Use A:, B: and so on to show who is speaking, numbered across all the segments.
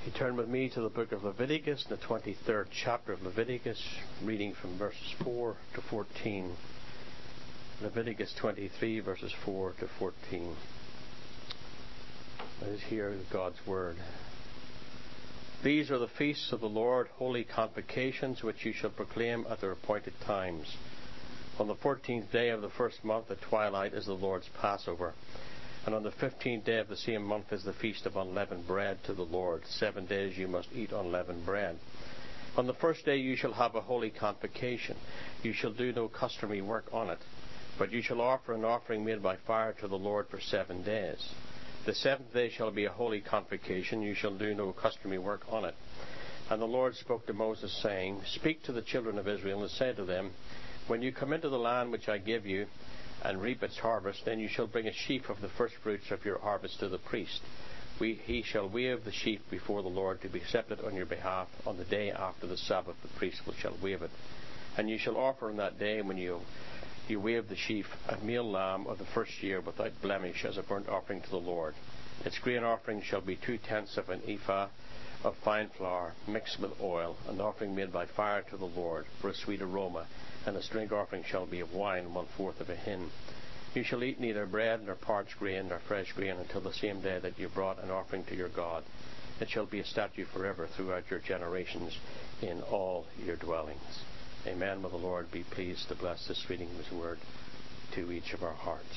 A: You turn with me to the book of Leviticus, the 23rd chapter of Leviticus, reading from verses 4 to 14. Leviticus 23, verses 4 to 14. Let us hear God's word. These are the feasts of the Lord, holy convocations, which you shall proclaim at their appointed times. On the 14th day of the first month at twilight is the Lord's Passover. And on the 15th day of the same month is the feast of unleavened bread to the Lord. 7 days you must eat unleavened bread. On the first day you shall have a holy convocation. You shall do no customary work on it, but you shall offer an offering made by fire to the Lord for 7 days. The 7th day shall be a holy convocation. You shall do no customary work on it. And the Lord spoke to Moses, saying, Speak to the children of Israel, and say to them, When you come into the land which I give you, and reap its harvest, then you shall bring a sheaf of the firstfruits of your harvest to the priest. He shall wave the sheaf before the Lord to be accepted on your behalf. On the day after the Sabbath the priest shall wave it. And you shall offer on that day, when you wave the sheaf, a male lamb of the first year without blemish as a burnt offering to the Lord. Its grain offering shall be 2/10 of an ephah of fine flour mixed with oil, an offering made by fire to the Lord for a sweet aroma. And its drink offering shall be of wine 1/4 of a hin. You shall eat neither bread nor parched grain nor fresh grain until the same day that you brought an offering to your God. It shall be a statute forever throughout your generations in all your dwellings. Amen. Will the Lord be pleased to bless this reading of His word to each of our hearts.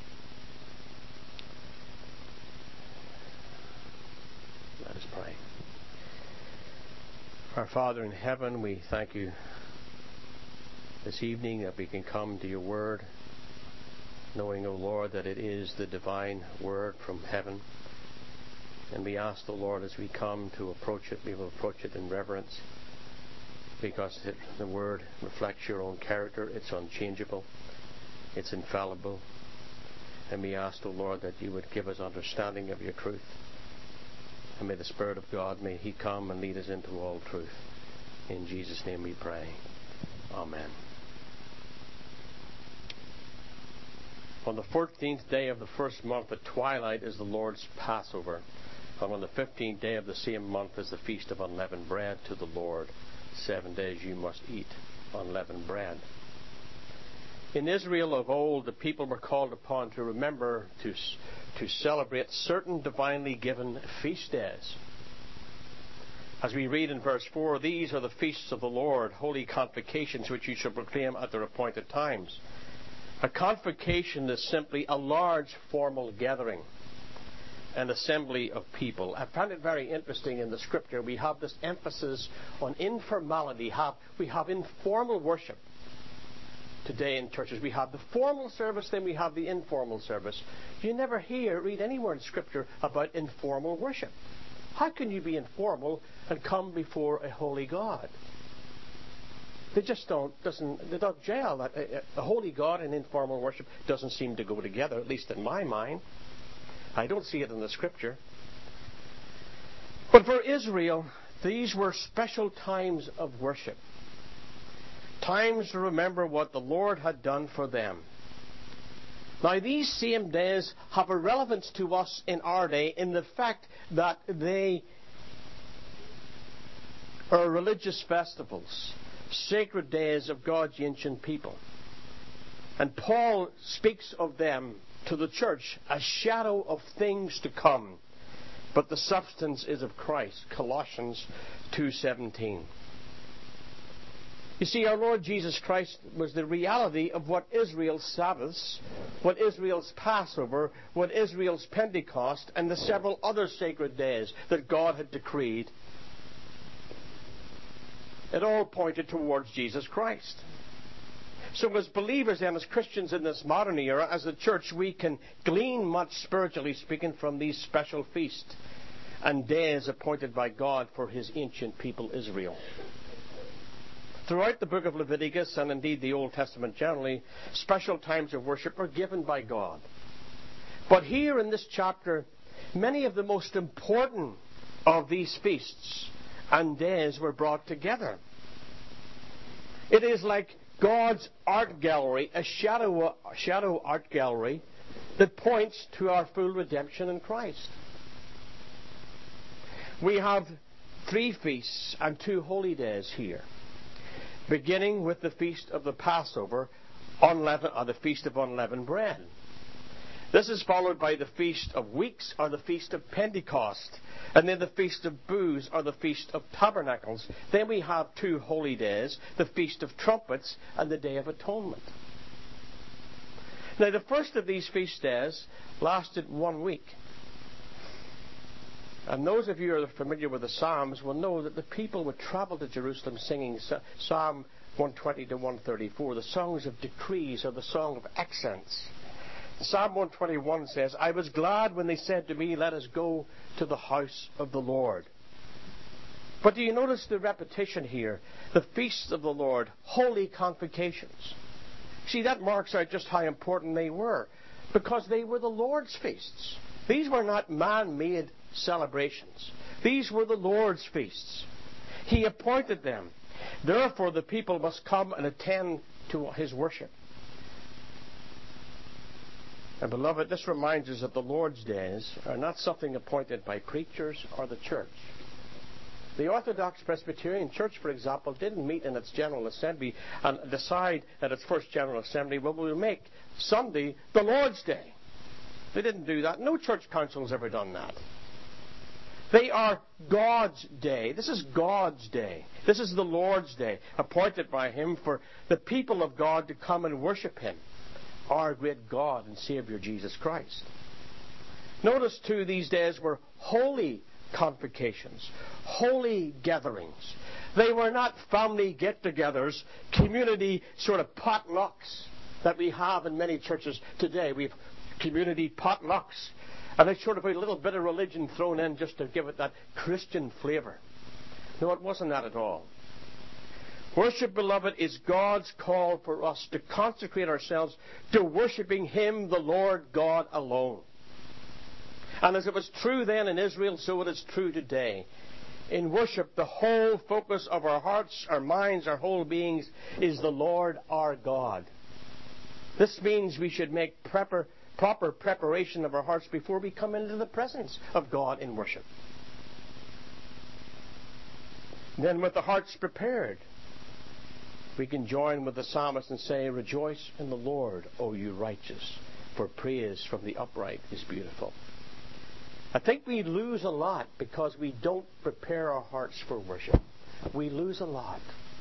A: Let us pray. Our Father in heaven, we thank you this evening that we can come to your word, knowing, O Lord, that it is the divine word from heaven. And we ask the Lord, as we come to approach it, we will approach it in reverence, because the word reflects your own character. It's unchangeable. It's infallible. And we ask, O Lord, that you would give us understanding of your truth. And may the Spirit of God, may He come and lead us into all truth. In Jesus' name we pray. Amen. On the 14th day of the first month at twilight is the Lord's Passover. And on the 15th day of the same month is the feast of unleavened bread to the Lord. 7 days you must eat unleavened bread. In Israel of old, the people were called upon to remember to celebrate certain divinely given feast days. As we read in verse 4, these are the feasts of the Lord, holy convocations which you shall proclaim at their appointed times. A convocation is simply a large formal gathering, an assembly of people. I found it very interesting in the scripture. We have this emphasis on informality. We have informal worship today in churches. We have the formal service, then we have the informal service. You never read anywhere in scripture about informal worship. How can you be informal and come before a holy God? They just don't gel. A holy God and informal worship doesn't seem to go together, at least in my mind. I don't see it in the scripture. But for Israel, these were special times of worship. Times to remember what the Lord had done for them. Now, these same days have a relevance to us in our day in the fact that they are religious festivals, sacred days of God's ancient people. And Paul speaks of them to the church as shadow of things to come, but the substance is of Christ. Colossians 2:17. You see, our Lord Jesus Christ was the reality of what Israel's Sabbaths, what Israel's Passover, what Israel's Pentecost, and the several other sacred days that God had decreed. It all pointed towards Jesus Christ. So as believers and as Christians in this modern era, as a church, we can glean much, spiritually speaking, from these special feasts and days appointed by God for His ancient people Israel. Throughout the book of Leviticus, and indeed the Old Testament generally, special times of worship are given by God. But here in this chapter, many of the most important of these feasts and days were brought together. It is like God's art gallery, a shadow art gallery that points to our full redemption in Christ. We have 3 feasts and 2 holy days here, beginning with the feast of the Passover, the feast of unleavened bread. This is followed by the Feast of Weeks, or the Feast of Pentecost, and then the Feast of Booths, or the Feast of Tabernacles. Then we have 2 holy days, the Feast of Trumpets and the Day of Atonement. Now, the first of these feast days lasted 1 week. And those of you who are familiar with the Psalms will know that the people would travel to Jerusalem singing Psalm 120 to 134, the songs of decrees, or the song of accents. Psalm 121 says, I was glad when they said to me, let us go to the house of the Lord. But do you notice the repetition here? The feasts of the Lord, holy convocations. See, that marks out just how important they were, because they were the Lord's feasts. These were not man-made celebrations. These were the Lord's feasts. He appointed them. Therefore, the people must come and attend to His worship. And beloved, this reminds us that the Lord's days are not something appointed by preachers or the church. The Orthodox Presbyterian Church, for example, didn't meet in its General Assembly and decide at its first General Assembly, well, we'll make Sunday the Lord's Day. They didn't do that. No church council has ever done that. They are God's day. This is God's day. This is the Lord's day, appointed by Him for the people of God to come and worship Him, our great God and Savior Jesus Christ. Notice, too, these days were holy convocations, holy gatherings. They were not family get-togethers, community sort of potlucks that we have in many churches today. We have community potlucks, and they sort of put a little bit of religion thrown in just to give it that Christian flavor. No, it wasn't that at all. Worship, beloved, is God's call for us to consecrate ourselves to worshiping Him, the Lord God alone. And as it was true then in Israel, so it is true today. In worship, the whole focus of our hearts, our minds, our whole beings is the Lord our God. This means we should make proper preparation of our hearts before we come into the presence of God in worship. Then with the hearts prepared, we can join with the psalmist and say, rejoice in the Lord, O you righteous, for praise from the upright is beautiful. I think we lose a lot because we don't prepare our hearts for worship. We lose a lot.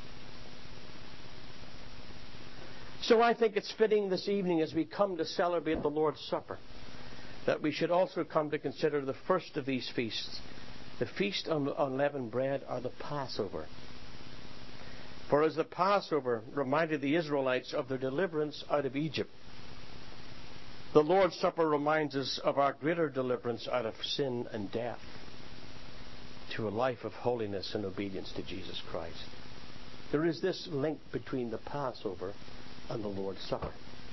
A: So I think it's fitting this evening as we come to celebrate the Lord's Supper that we should also come to consider the first of these feasts, the Feast of Unleavened Bread, or the Passover. For as the Passover reminded the Israelites of their deliverance out of Egypt, the Lord's Supper reminds us of our greater deliverance out of sin and death to a life of holiness and obedience to Jesus Christ. There is this link between the Passover and the Lord's Supper.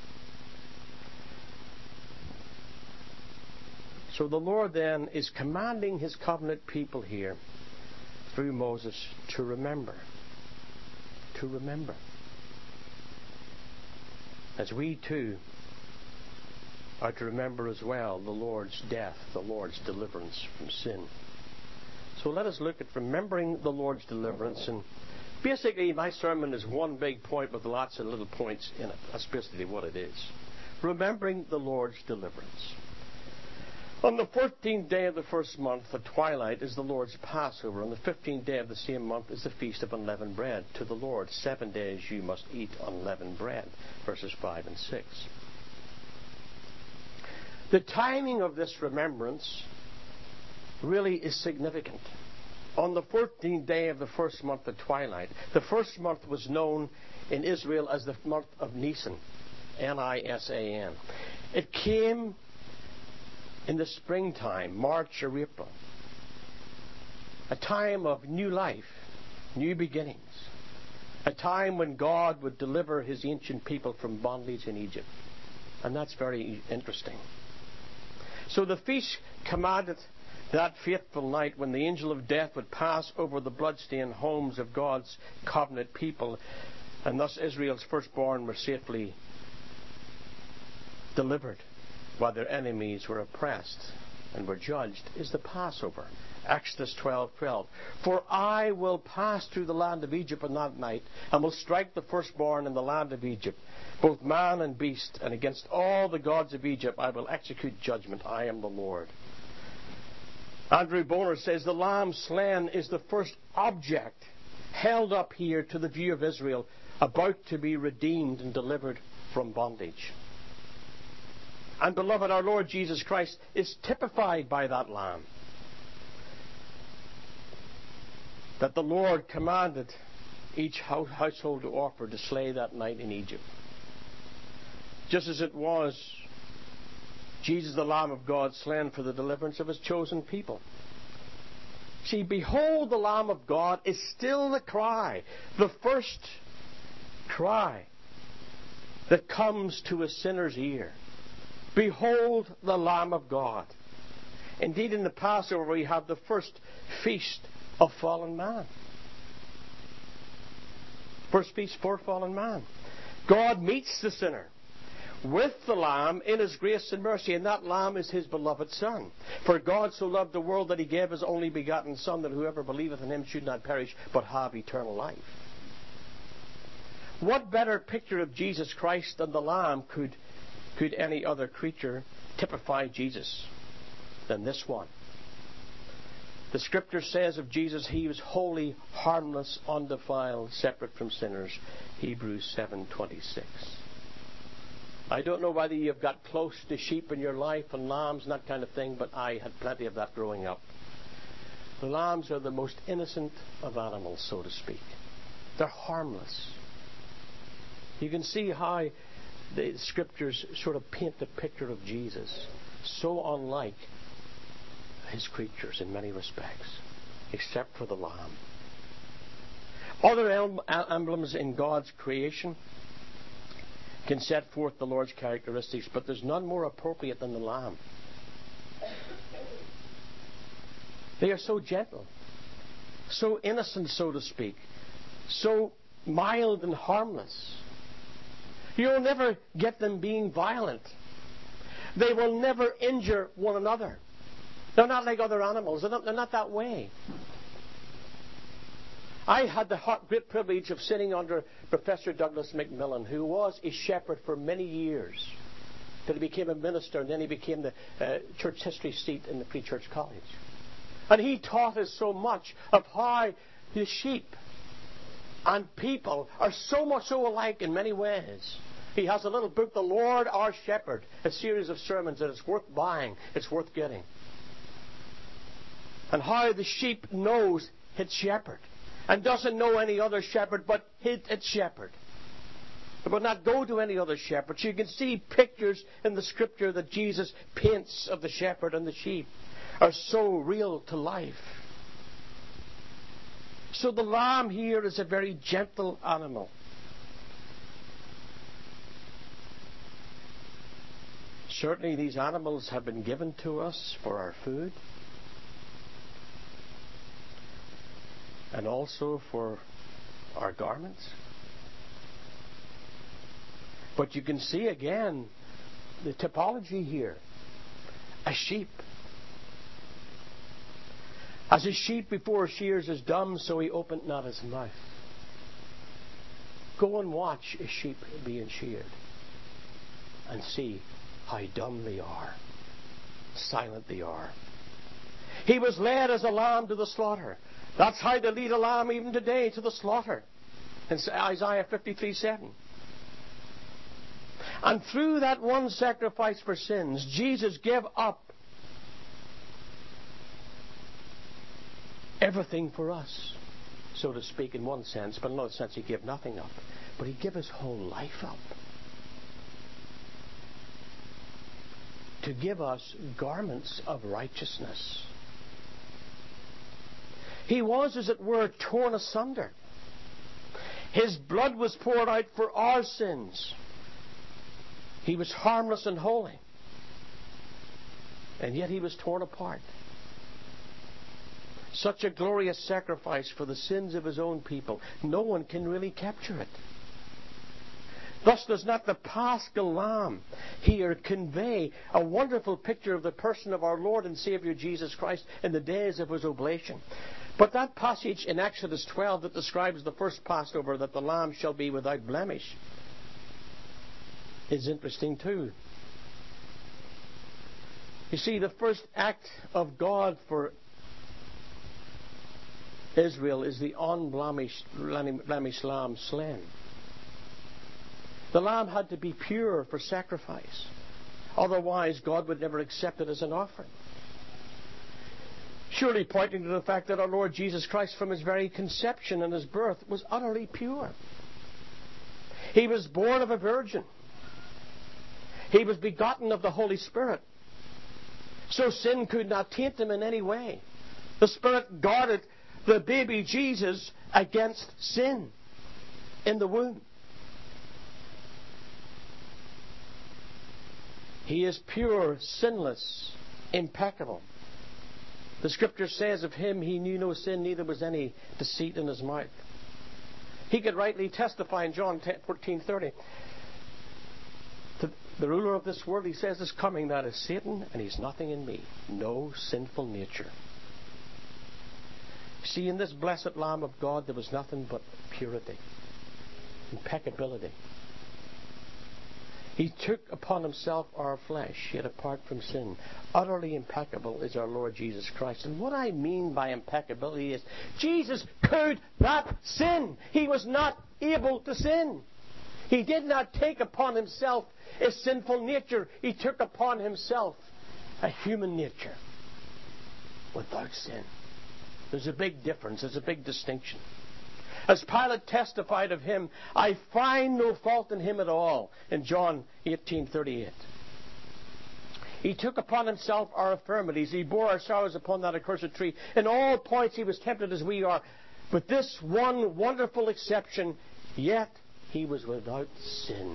A: So the Lord then is commanding His covenant people here through Moses to remember. To remember. As we too are to remember as well the Lord's death, the Lord's deliverance from sin. So let us look at remembering the Lord's deliverance. And basically my sermon is one big point with lots of little points in it. That's basically what it is. Remembering the Lord's deliverance. On the 14th day of the first month, at twilight, is the Lord's Passover. On the 15th day of the same month is the Feast of Unleavened Bread to the Lord. 7 days you must eat unleavened bread. Verses 5 and 6. The timing of this remembrance really is significant. On the 14th day of the first month at twilight, the first month was known in Israel as the month of Nisan, Nisan. It came in the springtime, March or April, a time of new life, new beginnings, a time when God would deliver His ancient people from bondage in Egypt. And that's very interesting. So the feast commanded that fateful night when the angel of death would pass over the bloodstained homes of God's covenant people, and thus Israel's firstborn were safely delivered while their enemies were oppressed and were judged, is the Passover. Exodus 12:12. For I will pass through the land of Egypt in that night, and will strike the firstborn in the land of Egypt, both man and beast, and against all the gods of Egypt I will execute judgment. I am the Lord. Andrew Bonar says the lamb slain is the first object held up here to the view of Israel, about to be redeemed and delivered from bondage. And beloved, our Lord Jesus Christ is typified by that lamb that the Lord commanded each household to offer to slay that night in Egypt. Just as it was Jesus, the Lamb of God, slain for the deliverance of his chosen people. See, behold the Lamb of God is still the cry, the first cry that comes to a sinner's ear. Behold the Lamb of God. Indeed, in the Passover we have the first feast of fallen man. First feast for fallen man. God meets the sinner with the Lamb in his grace and mercy, and that Lamb is his beloved Son. For God so loved the world that he gave his only begotten Son, that whoever believeth in him should not perish, but have eternal life. What better picture of Jesus Christ than the Lamb could any other creature typify Jesus than this one? The Scripture says of Jesus, he was holy, harmless, undefiled, separate from sinners. Hebrews 7:26. I don't know whether you've got close to sheep in your life and lambs and that kind of thing, but I had plenty of that growing up. The lambs are the most innocent of animals, so to speak. They're harmless. You can see how the Scriptures sort of paint the picture of Jesus, so unlike his creatures in many respects, except for the lamb. Other emblems in God's creation can set forth the Lord's characteristics, but there's none more appropriate than the lamb. They are so gentle, so innocent, so to speak, so mild and harmless. You'll never get them being violent. They will never injure one another. They're not like other animals. They're not that way. I had the great privilege of sitting under Professor Douglas Macmillan, who was a shepherd for many years, till he became a minister, and then he became the church history seat in the Free Church College. And he taught us so much of how the sheep and people are so much so alike in many ways. He has a little book, The Lord Our Shepherd, a series of sermons that it's worth buying, it's worth getting. And how the sheep knows its shepherd, and doesn't know any other shepherd but its shepherd. It will not go to any other shepherd. So you can see pictures in the Scripture that Jesus paints of the shepherd and the sheep are so real to life. So the lamb here is a very gentle animal. Certainly these animals have been given to us for our food, and also for our garments. But you can see again the typology here. A sheep. As a sheep before shears is dumb, so he opened not his mouth. Go and watch a sheep being sheared, and see how dumb they are, silent they are. He was led as a lamb to the slaughter. That's how they lead a lamb even today, to the slaughter. In Isaiah 53:7. And through that one sacrifice for sins, Jesus gave up everything for us, so to speak, in one sense. But in another sense, he gave nothing up. But he gave his whole life up to give us garments of righteousness. He was, as it were, torn asunder. His blood was poured out for our sins. He was harmless and holy, and yet he was torn apart. Such a glorious sacrifice for the sins of his own people. No one can really capture it. Thus does not the Paschal Lamb here convey a wonderful picture of the person of our Lord and Saviour Jesus Christ in the days of his oblation. But that passage in Exodus 12 that describes the first Passover, that the lamb shall be without blemish, is interesting too. You see, the first act of God for Israel is the unblemished lamb slain. The lamb had to be pure for sacrifice. Otherwise, God would never accept it as an offering. Surely pointing to the fact that our Lord Jesus Christ, from his very conception and his birth, was utterly pure. He was born of a virgin. He was begotten of the Holy Spirit. So sin could not taint him in any way. The Spirit guarded the baby Jesus against sin in the womb. He is pure, sinless, impeccable. The Scripture says of him, he knew no sin, neither was any deceit in his mouth. He could rightly testify in John 14:30. The ruler of this world, he says, is coming, that is Satan, and he's nothing in me. No sinful nature. See, in this blessed Lamb of God, there was nothing but purity, impeccability. He took upon himself our flesh, yet apart from sin. Utterly impeccable is our Lord Jesus Christ. And what I mean by impeccability is Jesus could not sin. He was not able to sin. He did not take upon himself a sinful nature. He took upon himself a human nature without sin. There's a big difference. There's a big distinction. As Pilate testified of him, I find no fault in him at all, in John 18:38. He took upon himself our infirmities. He bore our sorrows upon that accursed tree. In all points he was tempted as we are. With this one wonderful exception, yet he was without sin.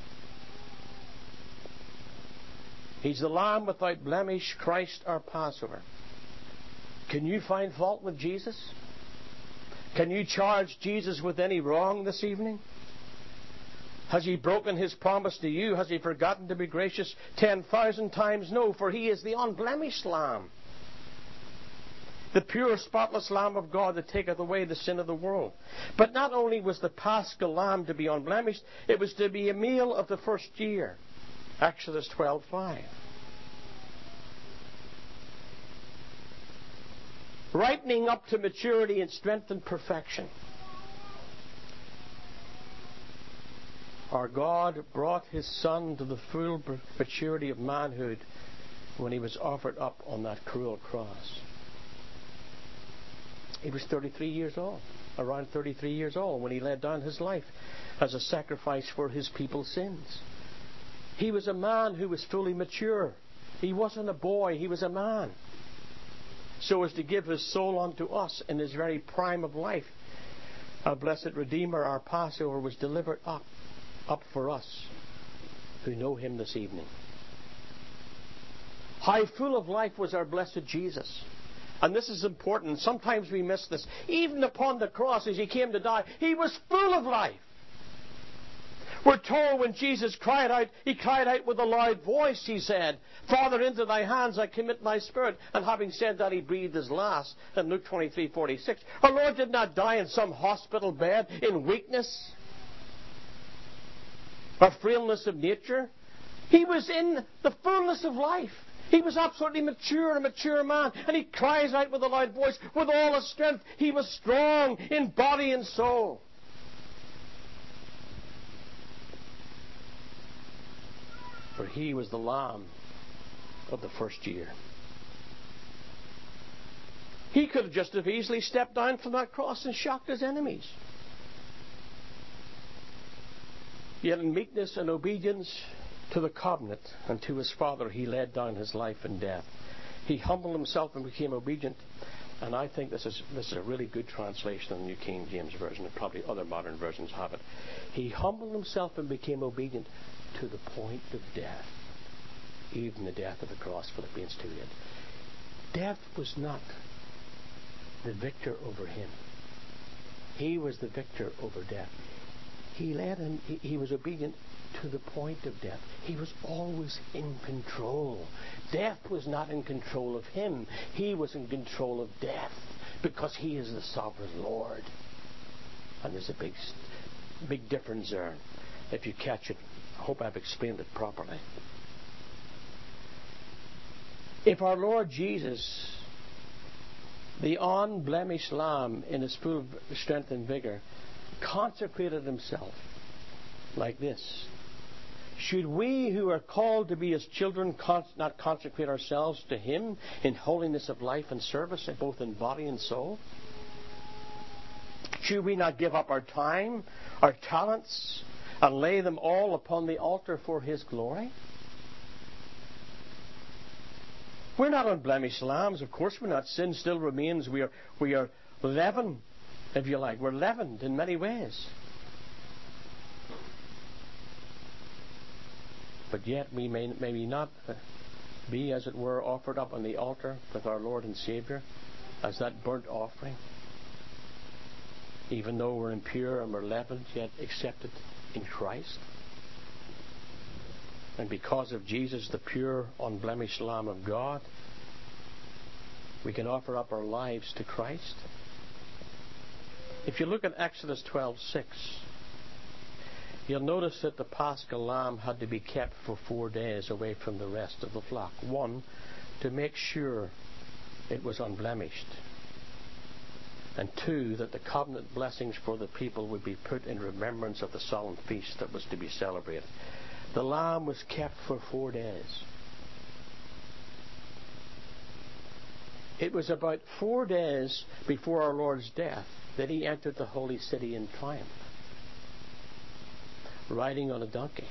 A: He's the Lamb without blemish, Christ our Passover. Can you find fault with Jesus? Can you charge Jesus with any wrong this evening? Has he broken his promise to you? Has he forgotten to be gracious 10,000 times? No, for he is the unblemished Lamb. The pure, spotless Lamb of God that taketh away the sin of the world. But not only was the Paschal Lamb to be unblemished, it was to be a meal of the first year. Exodus 12:5. Ripening up to maturity and strength and perfection. Our God brought his Son to the full maturity of manhood when he was offered up on that cruel cross. He was 33 years old, around 33 years old, when he laid down his life as a sacrifice for his people's sins. He was a man who was fully mature. He wasn't a boy, he was a man. So as to give his soul unto us in his very prime of life. Our blessed Redeemer, our Passover, was delivered up for us who know him this evening. How full of life was our blessed Jesus. And this is important. Sometimes we miss this. Even upon the cross, as he came to die, he was full of life. We're told when Jesus cried out, he cried out with a loud voice, he said, Father, into thy hands I commit my spirit. And having said that, he breathed his last in Luke 23:46. Our Lord did not die in some hospital bed in weakness or frailness of nature. He was in the fullness of life. He was absolutely mature, a mature man. And he cries out with a loud voice, with all his strength. He was strong in body and soul. For he was the Lamb of the first year. He could have just as easily stepped down from that cross and shocked his enemies. Yet in meekness and obedience to the covenant and to his Father, he laid down his life in death. He humbled himself and became obedient. And I think this is a really good translation of the New King James Version, and probably other modern versions have it. He humbled himself and became obedient to the point of death, even the death of the cross, Philippians 2:8. Death was not the victor over him. He was the victor over death. He led him. He was obedient to the point of death. He was always in control. Death was not in control of him. He was in control of death because he is the sovereign Lord. And there's a big difference there. If you catch it, I hope I've explained it properly. If our Lord Jesus, the unblemished Lamb in his full strength and vigor, consecrated himself like this, should we who are called to be his children not consecrate ourselves to him in holiness of life and service, both in body and soul? Should we not give up our time, our talents, and lay them all upon the altar for his glory? We're not unblemished lambs, of course we're not. Sin still remains. We are leavened, if you like. We're leavened in many ways. But yet we may not be, as it were, offered up on the altar with our Lord and Saviour as that burnt offering. Even though we're impure and we're leavened, yet accepted in Christ. And because of Jesus, the pure, unblemished Lamb of God, we can offer up our lives to Christ. If you look at Exodus 12:6, you'll notice that the Paschal lamb had to be kept for 4 days away from the rest of the flock. 1, to make sure it was unblemished. And 2, that the covenant blessings for the people would be put in remembrance of the solemn feast that was to be celebrated. The lamb was kept for 4 days. It was about 4 days before our Lord's death that he entered the holy city in triumph, riding on a donkey.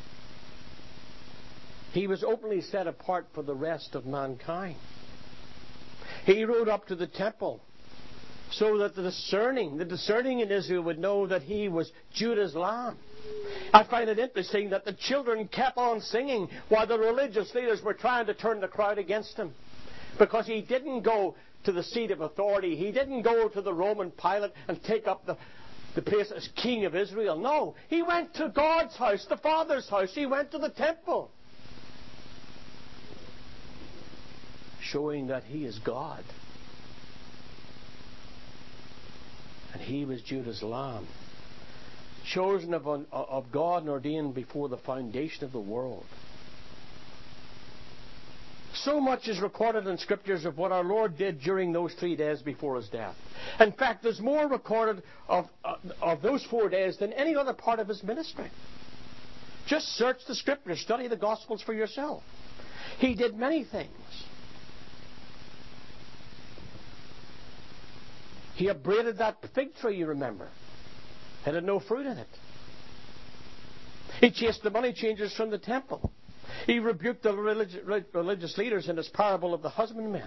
A: He was openly set apart for the rest of mankind. He rode up to the temple so that the discerning in Israel would know that he was Judah's lamb. I find it interesting that the children kept on singing while the religious leaders were trying to turn the crowd against him. Because he didn't go to the seat of authority. He didn't go to the Roman Pilate and take up the place as king of Israel. No, he went to God's house, the Father's house. He went to the temple, showing that he is God. And he was Judah's lamb, chosen of God and ordained before the foundation of the world. So much is recorded in Scriptures of what our Lord did during those 3 days before his death. In fact, there's more recorded of those 4 days than any other part of his ministry. Just search the Scriptures, study the Gospels for yourself. He did many things. He upbraided that fig tree, you remember. It had no fruit in it. He chased the money changers from the temple. He rebuked the religious leaders in his parable of the husbandman.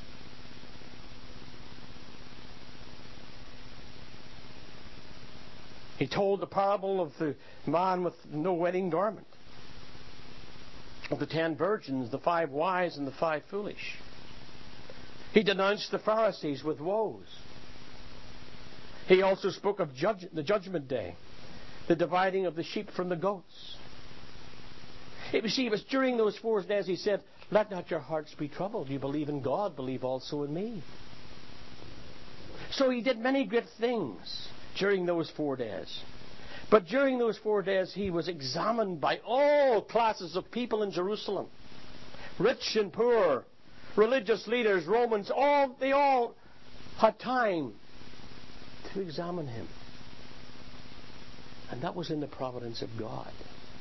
A: He told the parable of the man with no wedding garment, of the 10 virgins, the 5 wise and the 5 foolish. He denounced the Pharisees with woes. He also spoke of the judgment day, the dividing of the sheep from the goats. It was during those 4 days he said, "Let not your hearts be troubled. You believe in God, believe also in me." So he did many great things during those 4 days. But during those 4 days he was examined by all classes of people in Jerusalem. Rich and poor, religious leaders, Romans, they all had time to examine him. And that was in the providence of God.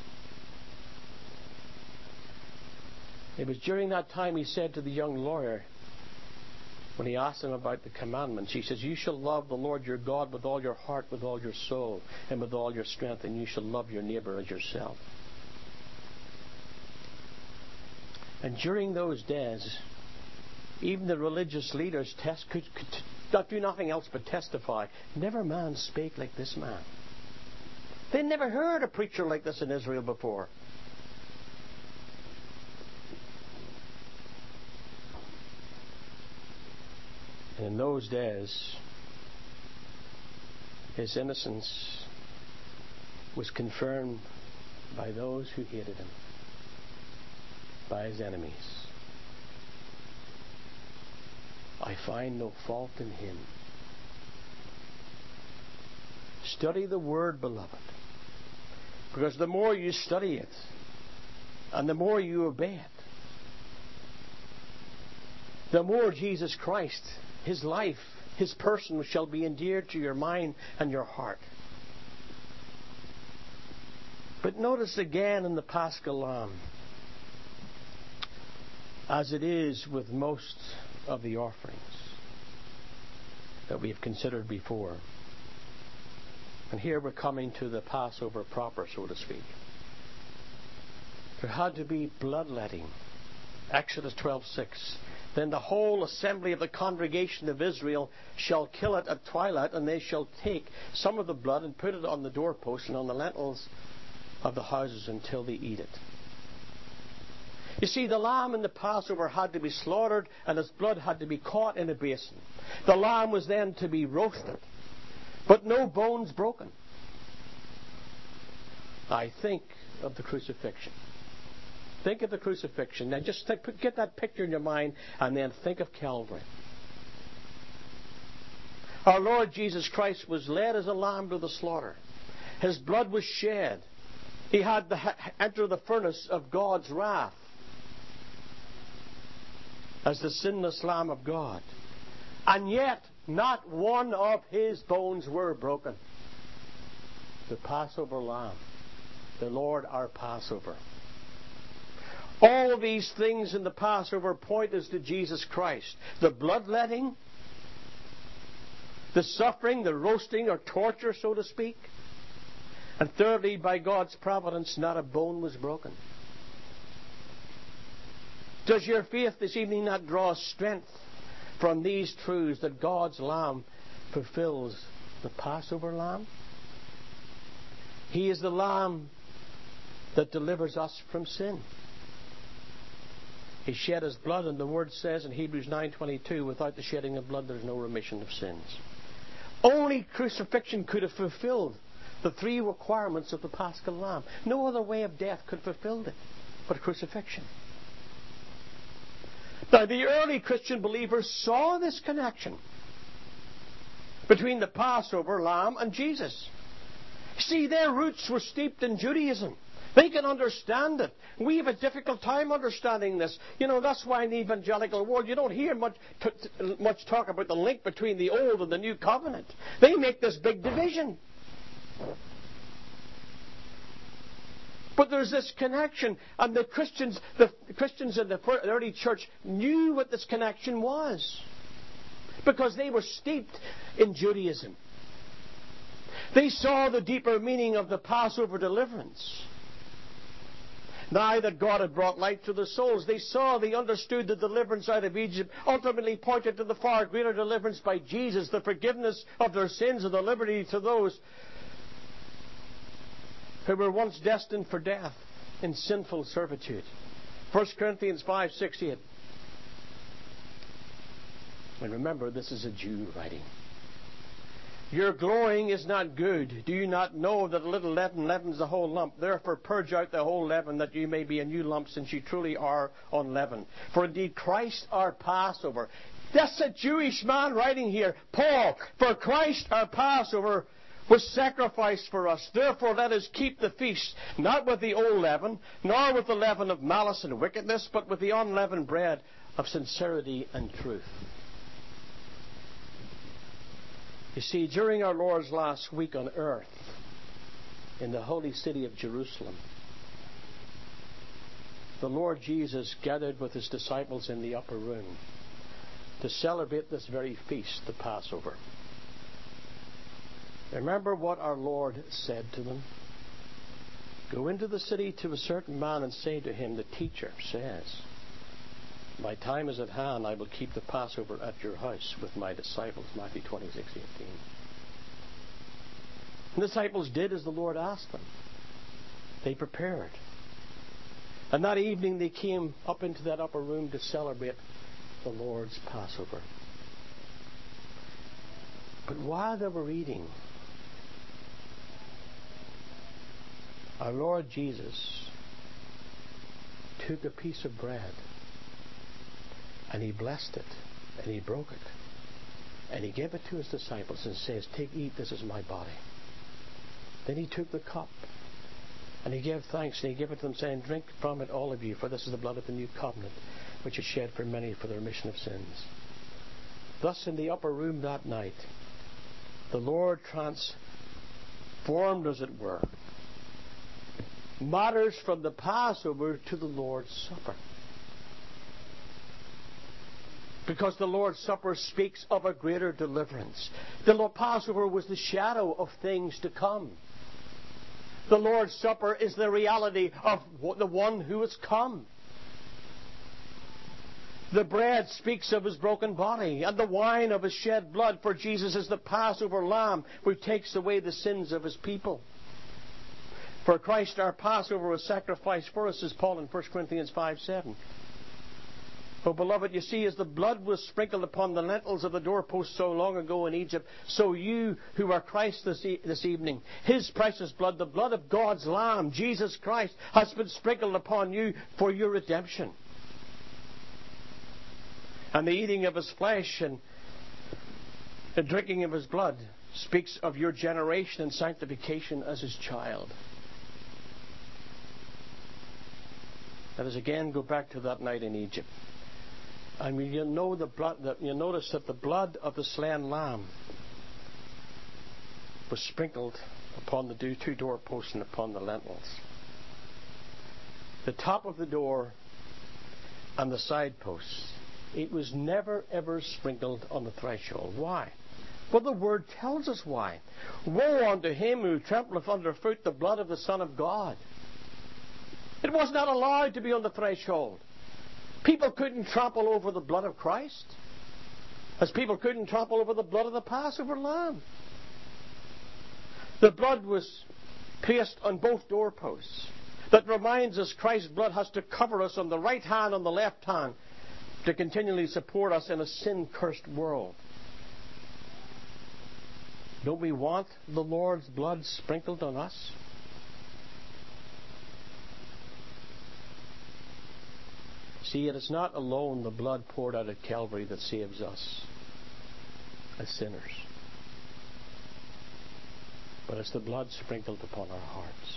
A: It was during that time he said to the young lawyer, when he asked him about the commandments, he says, "You shall love the Lord your God with all your heart, with all your soul, and with all your strength, and you shall love your neighbor as yourself." And during those days, even the religious leaders could not do nothing else but testify. Never man spake like this man. They never heard a preacher like this in Israel before. And in those days, his innocence was confirmed by those who hated him, by his enemies. I find no fault in him. Study the Word, beloved, because the more you study it and the more you obey it, the more Jesus Christ, his life, his person shall be endeared to your mind and your heart. But notice again in the Paschal Lamb, as it is with most of the offerings that we have considered before, and here we're coming to the Passover proper, so to speak. There had to be bloodletting. Exodus 12:6. Then the whole assembly of the congregation of Israel shall kill it at twilight, and they shall take some of the blood and put it on the doorposts and on the lintels of the houses until they eat it. You see, the lamb in the Passover had to be slaughtered, and its blood had to be caught in a basin. The lamb was then to be roasted, but no bones broken. I think of the crucifixion. Think of the crucifixion. Now just get that picture in your mind and then think of Calvary. Our Lord Jesus Christ was led as a lamb to the slaughter. His blood was shed. He had to enter the furnace of God's wrath as the sinless Lamb of God. And yet, not one of his bones were broken. The Passover Lamb, the Lord our Passover. All of these things in the Passover point us to Jesus Christ. The bloodletting, the suffering, the roasting or torture, so to speak. And thirdly, by God's providence, not a bone was broken. Does your faith this evening not draw strength from these truths that God's Lamb fulfills the Passover Lamb? He is the Lamb that delivers us from sin. He shed his blood, and the Word says in Hebrews 9:22, without the shedding of blood there is no remission of sins. Only crucifixion could have fulfilled the three requirements of the Paschal Lamb. No other way of death could have fulfilled it but crucifixion. Now, the early Christian believers saw this connection between the Passover Lamb and Jesus. See, their roots were steeped in Judaism. They can understand it. We have a difficult time understanding this. You know, that's why in the evangelical world you don't hear much talk about the link between the Old and the New Covenant. They make this big division. But there's this connection, and the Christians in the early church knew what this connection was, because they were steeped in Judaism. They saw the deeper meaning of the Passover deliverance. Now that God had brought light to their souls, they understood the deliverance out of Egypt ultimately pointed to the far greater deliverance by Jesus, the forgiveness of their sins and the liberty to those who were once destined for death in sinful servitude. 1 Corinthians 5:6-8. And remember, this is a Jew writing. Your glorying is not good. Do you not know that a little leaven leavens the whole lump? Therefore purge out the whole leaven, that you may be a new lump, since you truly are unleavened. For indeed Christ our Passover. That's a Jewish man writing here. Paul, for Christ our Passover was sacrificed for us. Therefore let us keep the feast, not with the old leaven, nor with the leaven of malice and wickedness, but with the unleavened bread of sincerity and truth. You see, during our Lord's last week on earth, in the holy city of Jerusalem, the Lord Jesus gathered with his disciples in the upper room to celebrate this very feast, the Passover. Remember what our Lord said to them? Go into the city to a certain man and say to him, the teacher says, my time is at hand, I will keep the Passover at your house with my disciples. Matthew 26:18. The disciples did as the Lord asked them. They prepared. And that evening they came up into that upper room to celebrate the Lord's Passover. But while they were eating, Our Lord Jesus took a piece of bread and He blessed it and He broke it and He gave it to His disciples and says, "Take, eat, this is my body." Then He took the cup and He gave thanks and He gave it to them, saying, "Drink from it, all of you, for this is the blood of the new covenant, which is shed for many for the remission of sins." Thus in the upper room that night, the Lord transformed, as it were, matters from the Passover to the Lord's Supper. Because the Lord's Supper speaks of a greater deliverance. The Passover was the shadow of things to come. The Lord's Supper is the reality of the one who has come. The bread speaks of His broken body, and the wine of His shed blood, for Jesus is the Passover lamb who takes away the sins of His people. For Christ our Passover was sacrificed for us, says Paul in 1 Corinthians 5:7. Oh, beloved, you see, as the blood was sprinkled upon the lintels of the doorpost so long ago in Egypt, so you who are Christ this evening, His precious blood, the blood of God's Lamb, Jesus Christ, has been sprinkled upon you for your redemption. And the eating of His flesh and the drinking of His blood speaks of your generation and sanctification as His child. Let us again go back to that night in Egypt. I mean, you notice that the blood of the slain lamb was sprinkled upon the two doorposts and upon the lintels. The top of the door and the side posts. It was never ever sprinkled on the threshold. Why? Well, the Word tells us why. Woe unto him who trampleth underfoot the blood of the Son of God. It was not allowed to be on the threshold. People couldn't trample over the blood of Christ, as people couldn't trample over the blood of the Passover lamb. The blood was placed on both doorposts. That reminds us Christ's blood has to cover us on the right hand and the left hand to continually support us in a sin-cursed world. Don't we want the Lord's blood sprinkled on us? See, it is not alone the blood poured out at Calvary that saves us as sinners, but it's the blood sprinkled upon our hearts.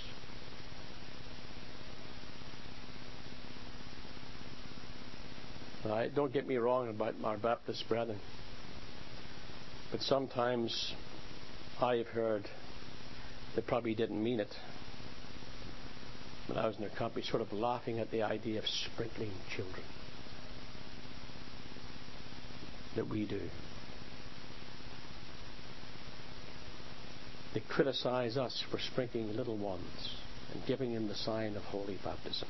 A: Now, don't get me wrong about our Baptist brethren, but sometimes I have heard they probably didn't mean it. When I was in their company, sort of laughing at the idea of sprinkling children that we do. They criticize us for sprinkling little ones and giving them the sign of holy baptism.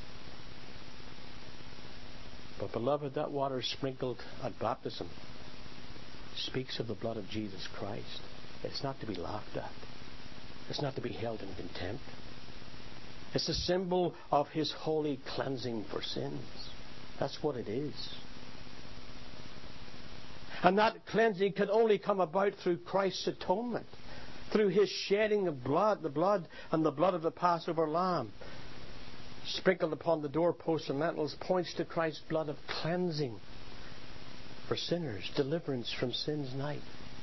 A: But beloved, that water sprinkled at baptism speaks of the blood of Jesus Christ. It's not to be laughed at. It's not to be held in contempt. It's a symbol of His holy cleansing for sins. That's what it is. And that cleansing can only come about through Christ's atonement, through His shedding of blood, the blood and the blood of the Passover lamb, sprinkled upon the doorposts and lintels, points to Christ's blood of cleansing for sinners, deliverance from sin's night.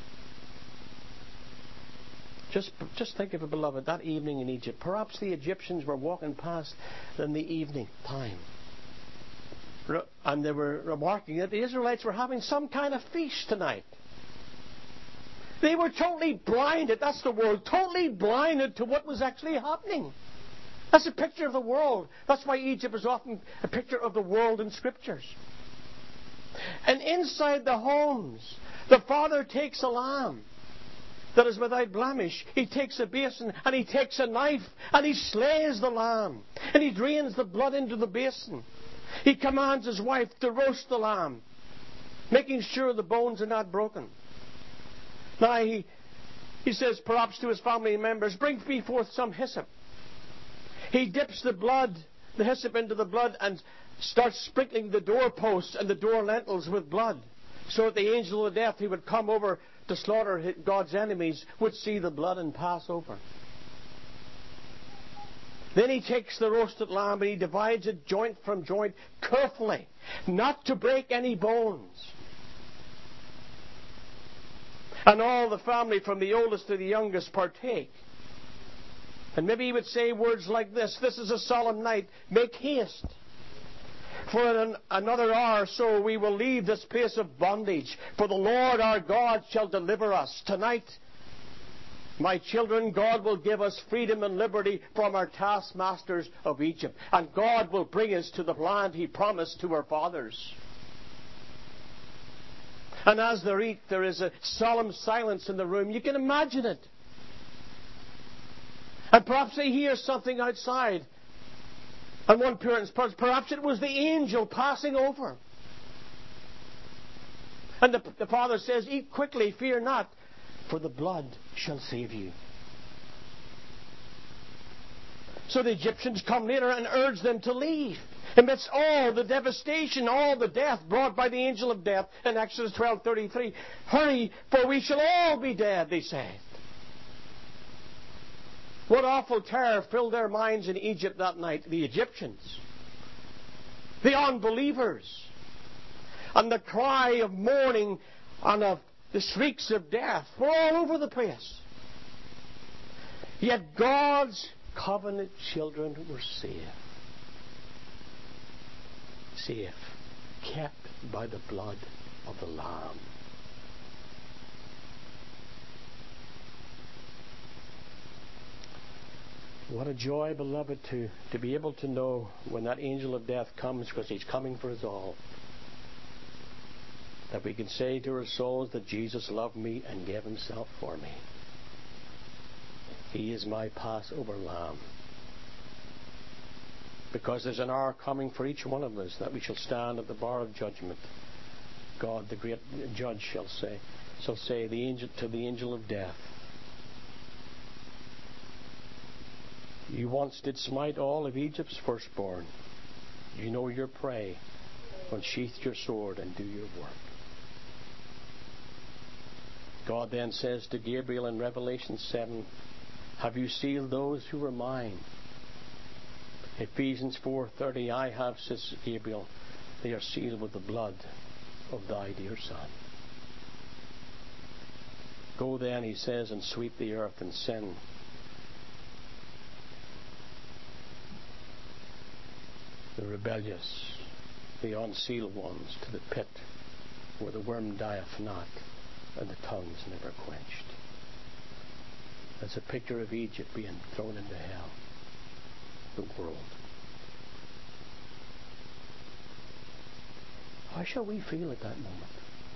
A: Just think of it, beloved, that evening in Egypt. Perhaps the Egyptians were walking past in the evening time, and they were remarking that the Israelites were having some kind of feast tonight. They were totally blinded, that's the word, totally blinded to what was actually happening. That's a picture of the world. That's why Egypt is often a picture of the world in Scriptures. And inside the homes, the father takes a lamb that is without blemish. He takes a basin and he takes a knife and he slays the lamb. And he drains the blood into the basin. He commands his wife to roast the lamb, making sure the bones are not broken. Now he says perhaps to his family members, "Bring me forth some hyssop." He dips the hyssop into the blood and starts sprinkling the doorposts and the door lintels with blood, so that the angel of death who would come over to slaughter God's enemies would see the blood and pass over. Then he takes the roasted lamb and he divides it joint from joint carefully, not to break any bones. And all the family, from the oldest to the youngest, partake. And maybe he would say words like this: "This is a solemn night. Make haste. For in another hour or so we will leave this place of bondage. For the Lord our God shall deliver us. Tonight, my children, God will give us freedom and liberty from our taskmasters of Egypt. And God will bring us to the land He promised to our fathers." And as they eat, there is a solemn silence in the room. You can imagine it. And perhaps they hear something outside. And one parent, perhaps it was the angel passing over. And the father says, "Eat quickly, fear not, for the blood shall save you." So the Egyptians come later and urge them to leave. Amidst all the devastation, all the death brought by the angel of death in Exodus 12:33. "Hurry, for we shall all be dead," they say. What awful terror filled their minds in Egypt that night? The Egyptians, the unbelievers, and the cry of mourning and of the shrieks of death were all over the place. Yet God's covenant children were safe. Safe, kept by the blood of the Lamb. What a joy, beloved, to be able to know when that angel of death comes, because he's coming for us all, that we can say to our souls that Jesus loved me and gave himself for me. He is my Passover lamb. Because there's an hour coming for each one of us that we shall stand at the bar of judgment. God, the great judge, shall say to the angel of death, "You once did smite all of Egypt's firstborn. You know your prey. Unsheath your sword and do your work." God then says to Gabriel in Revelation 7, "Have you sealed those who were mine?" Ephesians 4:30, "I have," says Gabriel, "they are sealed with the blood of thy dear Son." Go then, he says, and sweep the earth and send the rebellious, the unsealed ones to the pit where the worm dieth not and the tongue's never quenched. That's a picture of Egypt being thrown into hell. The world. How shall we feel at that moment?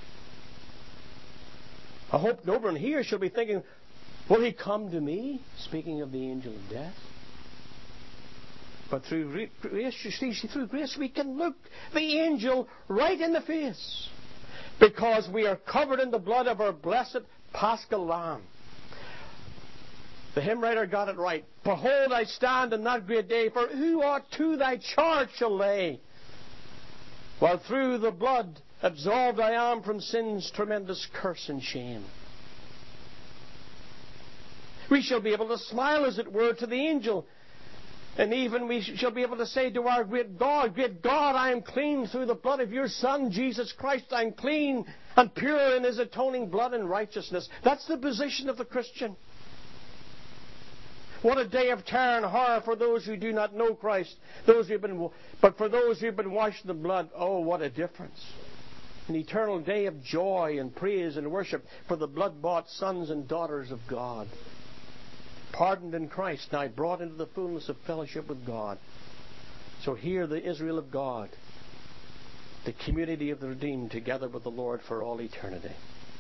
A: I hope no one here shall be thinking, "Will he come to me?" Speaking of the angel of death. But through grace, you see, through grace we can look the angel right in the face, because we are covered in the blood of our blessed Paschal Lamb. The hymn writer got it right. "Behold, I stand in that great day, for who ought to thy charge shall lay? While through the blood absolved I am from sin's tremendous curse and shame." We shall be able to smile, as it were, to the angel. And even we shall be able to say to our great God, I am clean through the blood of your Son, Jesus Christ. I am clean and pure in his atoning blood and righteousness. That's the position of the Christian. What a day of terror and horror for those who do not know Christ. But for those who have been washed in the blood, oh, what a difference. An eternal day of joy and praise and worship for the blood-bought sons and daughters of God. Pardoned in Christ, now brought into the fullness of fellowship with God. So here the Israel of God, the community of the redeemed, together with the Lord for all eternity.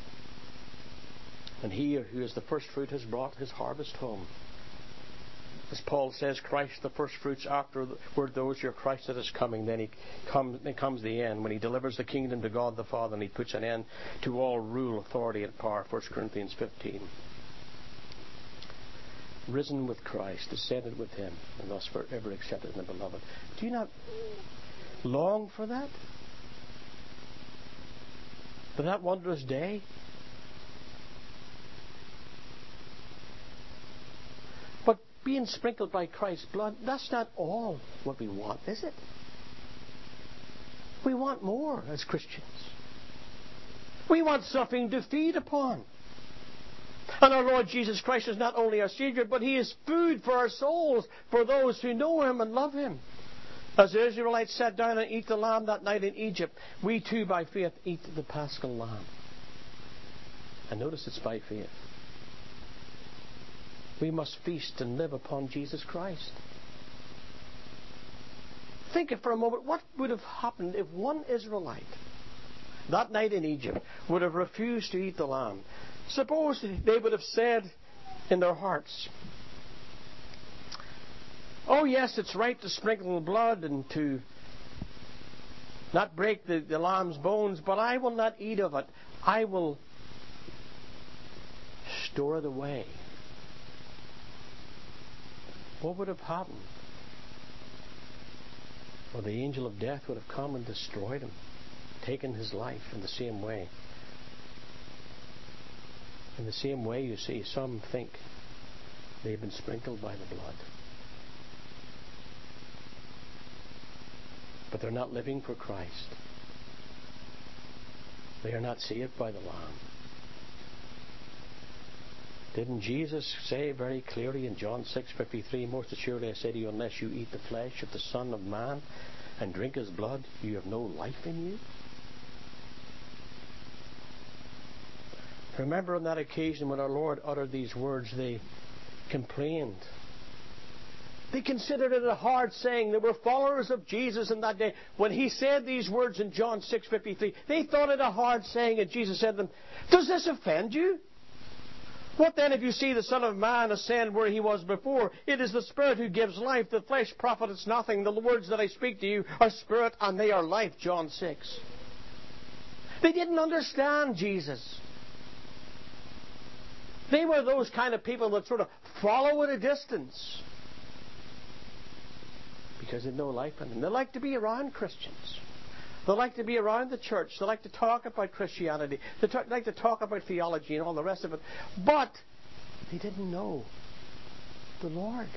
A: And he who is the first fruit has brought his harvest home. As Paul says, Christ the first fruits, afterward those who are Christ that is coming. Then comes the end, when he delivers the kingdom to God the Father, and he puts an end to all rule, authority, and power. 1 Corinthians 15. Risen with Christ, ascended with him, and thus forever accepted in the beloved. Do you not long for that? For that wondrous day? But being sprinkled by Christ's blood, that's not all what we want, is it? We want more as Christians. We want something to feed upon. And our Lord Jesus Christ is not only our Savior, but He is food for our souls, for those who know Him and love Him. As the Israelites sat down and ate the lamb that night in Egypt, we too by faith eat the Paschal lamb. And notice it's by faith. We must feast and live upon Jesus Christ. Think for a moment, what would have happened if one Israelite that night in Egypt would have refused to eat the lamb? Suppose they would have said in their hearts, oh yes, it's right to sprinkle blood and to not break the lamb's bones, but I will not eat of it. I will store it away. What would have happened? Well, the angel of death would have come and destroyed him, taken his life in the same way. In the same way, you see, some think they've been sprinkled by the blood. But they're not living for Christ. They are not saved by the Lamb. Didn't Jesus say very clearly in John 6:53, most assuredly I say to you, unless you eat the flesh of the Son of Man and drink His blood, you have no life in you? Remember on that occasion when our Lord uttered these words, they complained. They considered it a hard saying. They were followers of Jesus in that day. When He said these words in John 6:53, they thought it a hard saying, and Jesus said to them, does this offend you? What then if you see the Son of Man ascend where He was before? It is the Spirit who gives life. The flesh profiteth nothing. The words that I speak to you are spirit and they are life. John 6. They didn't understand Jesus. They were those kind of people that sort of follow at a distance because they have no life in them. They like to be around Christians. They like to be around the church. They like to talk about Christianity. They like to talk about theology and all the rest of it. But they didn't know the Lord.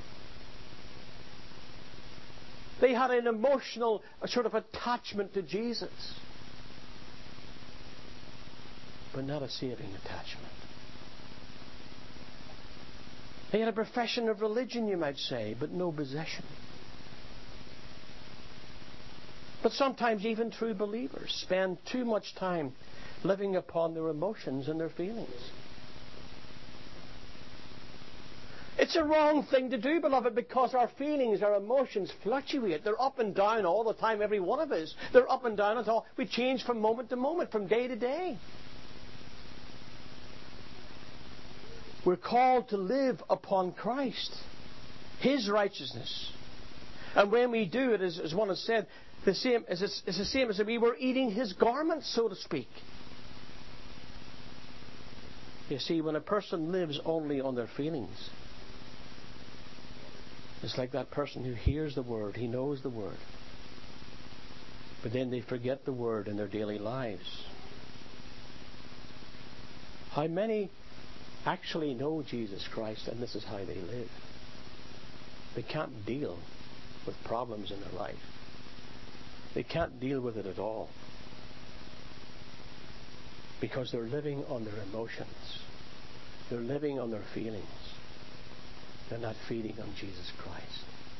A: They had an emotional sort of attachment to Jesus, but not a saving attachment. They had a profession of religion, you might say, but no possession. But sometimes even true believers spend too much time living upon their emotions and their feelings. It's a wrong thing to do, beloved, because our feelings, our emotions fluctuate. They're up and down all the time, every one of us. They're up and down until we change from moment to moment, from day to day. We're called to live upon Christ, His righteousness. And when we do it, as one has said, it's the same as if we were eating His garments, so to speak. You see, when a person lives only on their feelings, it's like that person who hears the Word, he knows the Word, but then they forget the Word in their daily lives. How many actually know Jesus Christ, and this is how they live? They can't deal with problems in their life. They can't deal with it at all because they're living on their emotions. They're living on their feelings. They're not feeding on Jesus Christ.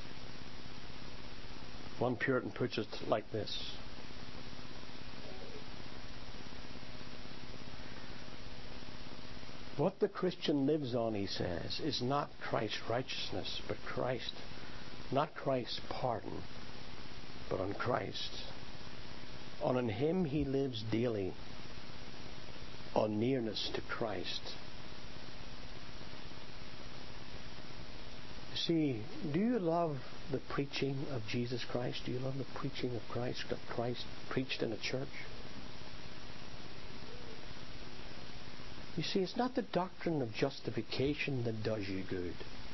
A: One Puritan puts it like this. What the Christian lives on, he says, is not Christ's righteousness, but Christ, not Christ's pardon, but on Christ. On Him he lives daily, on nearness to Christ. See, do you love the preaching of Jesus Christ? Do you love the preaching of Christ that Christ preached in a church? You see, it's not the doctrine of justification that does you good.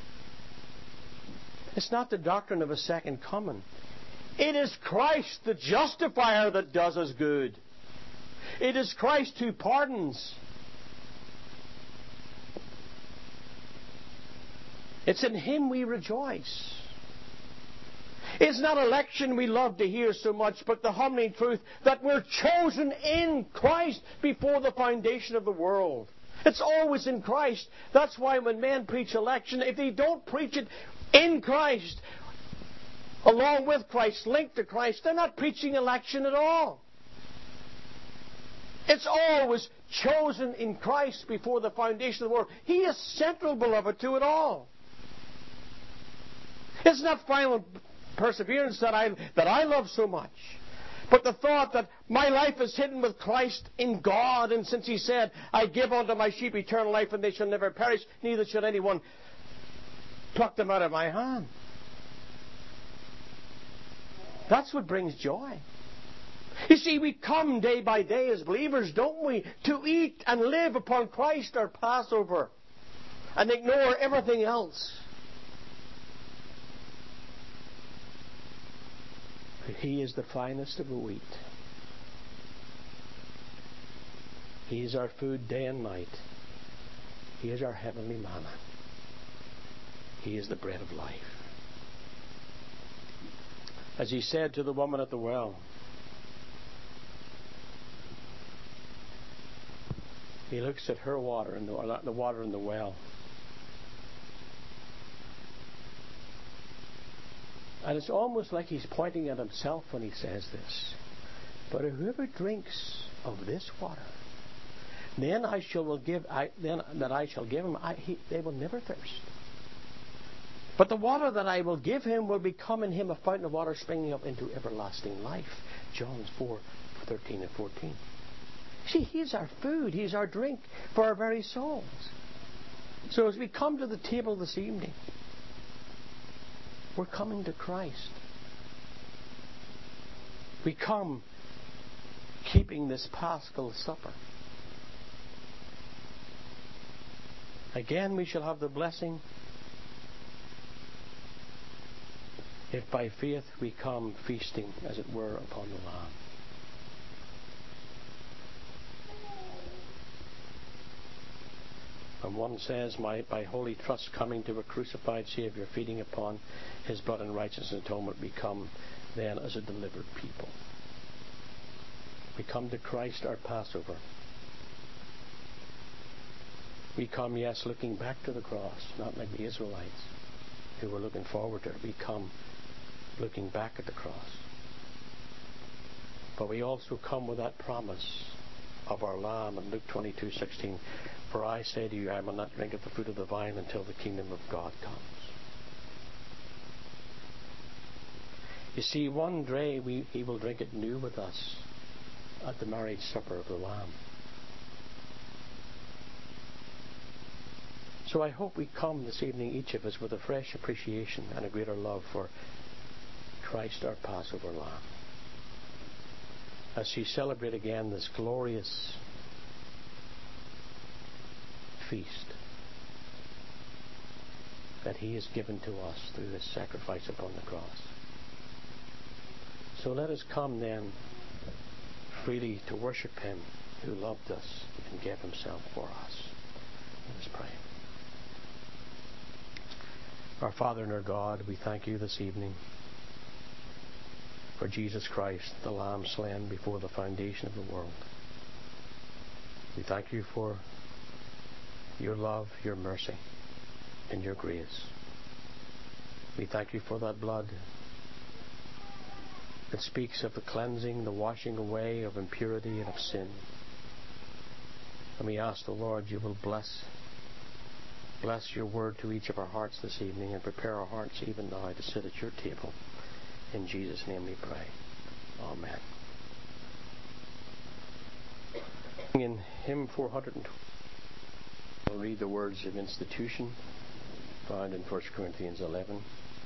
A: It's not the doctrine of a second coming. It is Christ, the justifier, that does us good. It is Christ who pardons. It's in Him we rejoice. It's not election we love to hear so much, but the humbling truth that we're chosen in Christ before the foundation of the world. It's always in Christ. That's why when men preach election, if they don't preach it in Christ, along with Christ, linked to Christ, they're not preaching election at all. It's always chosen in Christ before the foundation of the world. He is central, beloved, to it all. It's not final perseverance that I love so much, but the thought that my life is hidden with Christ in God, and since He said, I give unto my sheep eternal life, and they shall never perish, neither shall anyone pluck them out of my hand. That's what brings joy. You see, we come day by day as believers, don't we, to eat and live upon Christ, our Passover, and ignore everything else. He is the finest of the wheat. He is our food day and night. He is our heavenly manna. He is the bread of life. As He said to the woman at the well, He looks at her water, the water in the well. And it's almost like He's pointing at Himself when He says this. But whoever drinks of this water, then I shall give him, they will never thirst. But the water that I will give him will become in him a fountain of water springing up into everlasting life. John 4:13 and 14. See, He's our food. He's our drink for our very souls. So as we come to the table this evening, we're coming to Christ. We come keeping this Paschal supper. Again, we shall have the blessing if by faith we come feasting, as it were, upon the Lamb. And one says, by holy trust coming to a crucified Saviour, feeding upon His blood and righteous atonement, we come then as a delivered people. We come to Christ, our Passover. We come, yes, looking back to the cross, not like the Israelites who were looking forward to it. We come looking back at the cross. But we also come with that promise of our Lamb in Luke 22:16. For I say to you, I will not drink of the fruit of the vine until the kingdom of God comes. You see, one day He will drink it new with us at the marriage supper of the Lamb. So I hope we come this evening, each of us, with a fresh appreciation and a greater love for Christ, our Passover Lamb, as we celebrate again this glorious feast that He has given to us through His sacrifice upon the cross. So let us come then freely to worship Him who loved us and gave Himself for us. Let us pray. Our Father and our God, we thank You this evening for Jesus Christ, the Lamb slain before the foundation of the world. We thank You for Your love, Your mercy, and Your grace. We thank You for that blood that speaks of the cleansing, the washing away of impurity and of sin. And we ask the Lord You will bless Your word to each of our hearts this evening, and prepare our hearts even now to sit at Your table. In Jesus' name we pray. Amen. In hymn 420, we'll read the words of institution found in 1 Corinthians 11.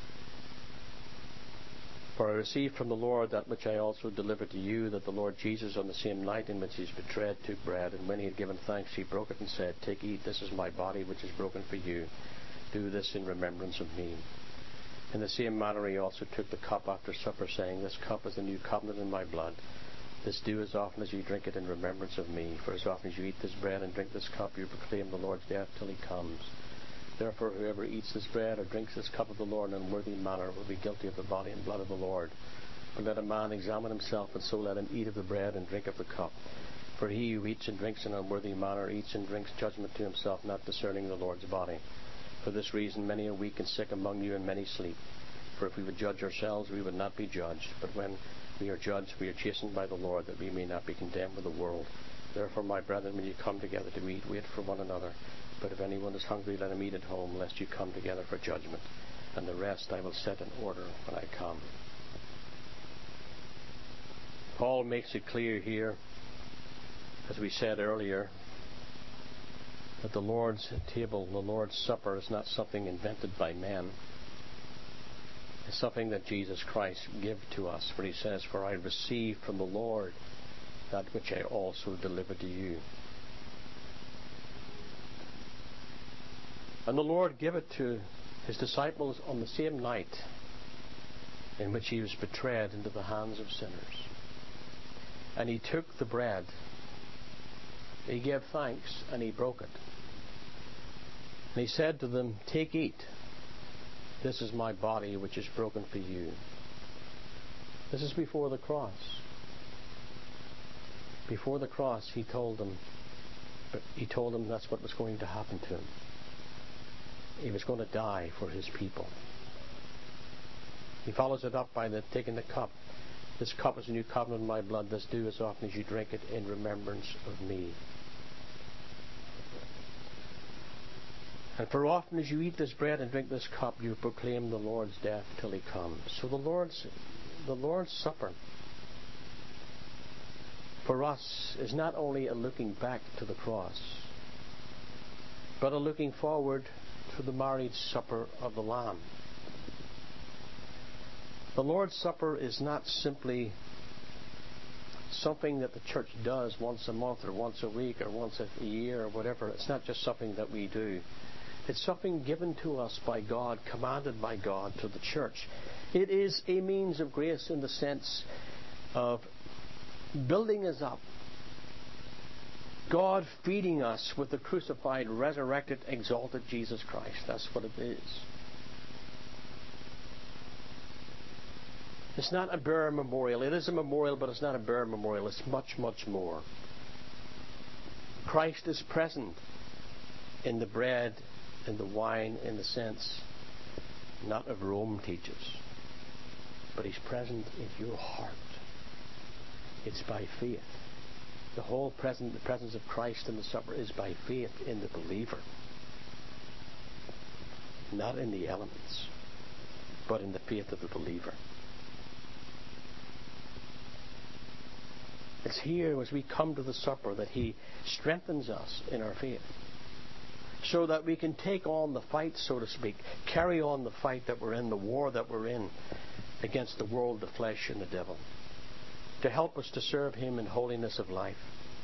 A: For I received from the Lord that which I also delivered to you, that the Lord Jesus, on the same night in which He was betrayed, took bread, and when He had given thanks, He broke it and said, Take, eat, this is my body which is broken for you. Do this in remembrance of me. In the same manner He also took the cup after supper, saying, This cup is the new covenant in my blood. This do as often as you drink it in remembrance of me. For as often as you eat this bread and drink this cup, you proclaim the Lord's death till He comes. Therefore, whoever eats this bread or drinks this cup of the Lord in an unworthy manner will be guilty of the body and blood of the Lord. But let a man examine himself, and so let him eat of the bread and drink of the cup. For he who eats and drinks in an unworthy manner eats and drinks judgment to himself, not discerning the Lord's body. For this reason many are weak and sick among you, and many sleep. For if we would judge ourselves, we would not be judged. But when we are judged, we are chastened by the Lord, that we may not be condemned with the world. Therefore, my brethren, when you come together to eat, wait for one another. But if anyone is hungry, let him eat at home, lest you come together for judgment. And the rest I will set in order when I come. Paul makes it clear here, as we said earlier, that the Lord's table, the Lord's Supper, is not something invented by men. It's something that Jesus Christ gave to us, where he says, "For I received from the Lord that which I also delivered to you." And the Lord gave it to his disciples on the same night in which he was betrayed into the hands of sinners. And he took the bread, he gave thanks, and he broke it. And he said to them, "Take, eat. This is my body which is broken for you." This is before the cross. Before the cross, he told them that's what was going to happen to him. He was going to die for his people. He follows it up by taking the cup. "This cup is a new covenant in my blood. This do as often as you drink it in remembrance of me." And for often as you eat this bread and drink this cup, you proclaim the Lord's death till he comes. So the Lord's Supper for us is not only a looking back to the cross, but a looking forward to the marriage supper of the Lamb. The Lord's Supper is not simply something that the church does once a month or once a week or once a year or whatever. It's not just something that we do. It's something given to us by God, commanded by God to the church. It is a means of grace in the sense of building us up. God feeding us with the crucified, resurrected, exalted Jesus Christ. That's what it is. It's not a bare memorial. It is a memorial, but it's not a bare memorial. It's much, much more. Christ is present in the bread, in the wine, in the sense not of Rome teaches, but he's present in your heart. It's by faith. The presence of Christ in the supper is by faith in the believer, not in the elements, but in the faith of the believer. It's here as we come to the supper that he strengthens us in our faith, so that we can take on the fight, so to speak, carry on the fight that we're in, the war that we're in against the world, the flesh, and the devil, to help us to serve him in holiness of life.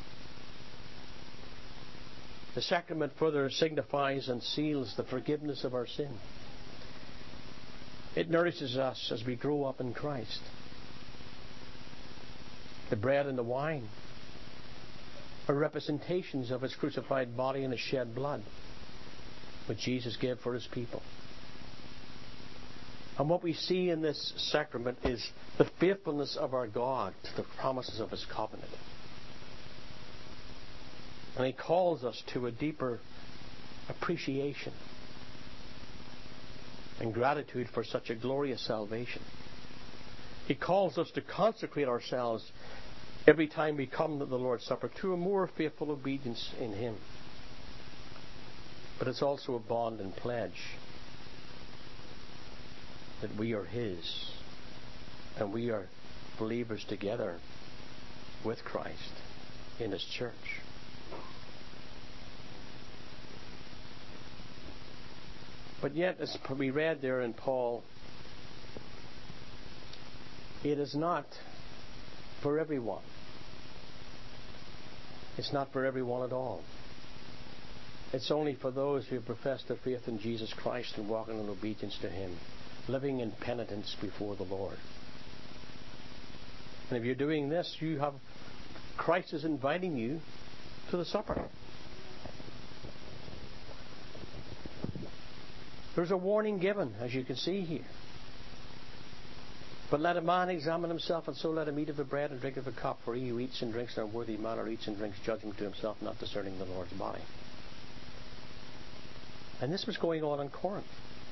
A: The sacrament further signifies and seals the forgiveness of our sin. It nourishes us as we grow up in Christ. The bread and the wine are representations of his crucified body and his shed blood, which Jesus gave for his people. And what we see in this sacrament is the faithfulness of our God to the promises of his covenant. And he calls us to a deeper appreciation and gratitude for such a glorious salvation. He calls us to consecrate ourselves every time we come to the Lord's Supper to a more faithful obedience in him. But it's also a bond and pledge that we are his, and we are believers together with Christ in his church. But yet, as we read there in Paul, it is not for everyone. It's not for everyone at all. It's only for those who have professed their faith in Jesus Christ and walking in obedience to him, living in penitence before the Lord. And if you're doing this, Christ is inviting you to the supper. There's a warning given, as you can see here. But let a man examine himself, and so let him eat of the bread and drink of the cup. For he who eats and drinks in a worthy manner eats and drinks judgment to himself, not discerning the Lord's body. And this was going on in Corinth.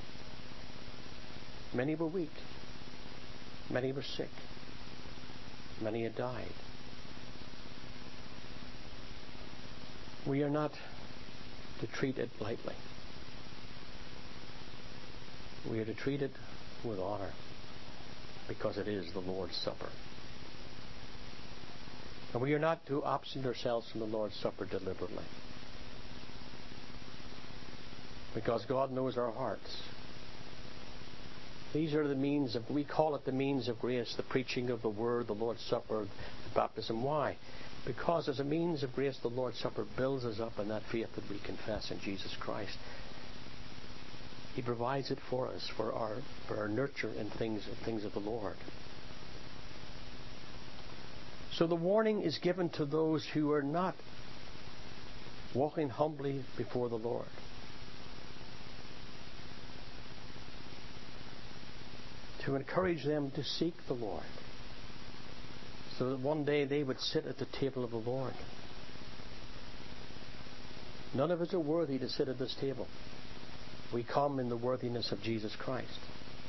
A: Many were weak. Many were sick. Many had died. We are not to treat it lightly. We are to treat it with honor, because it is the Lord's Supper. And we are not to absent ourselves from the Lord's Supper deliberately, because God knows our hearts. These are the means of, we call it the means of grace, the preaching of the Word, the Lord's Supper, the baptism. Why? Because as a means of grace, the Lord's Supper builds us up in that faith that we confess in Jesus Christ. He provides it for us, for our nurture in things of the Lord. So the warning is given to those who are not walking humbly before the Lord. To encourage them to seek the Lord, so that one day they would sit at the table of the Lord. None of us are worthy to sit at this table. We come in the worthiness of Jesus Christ.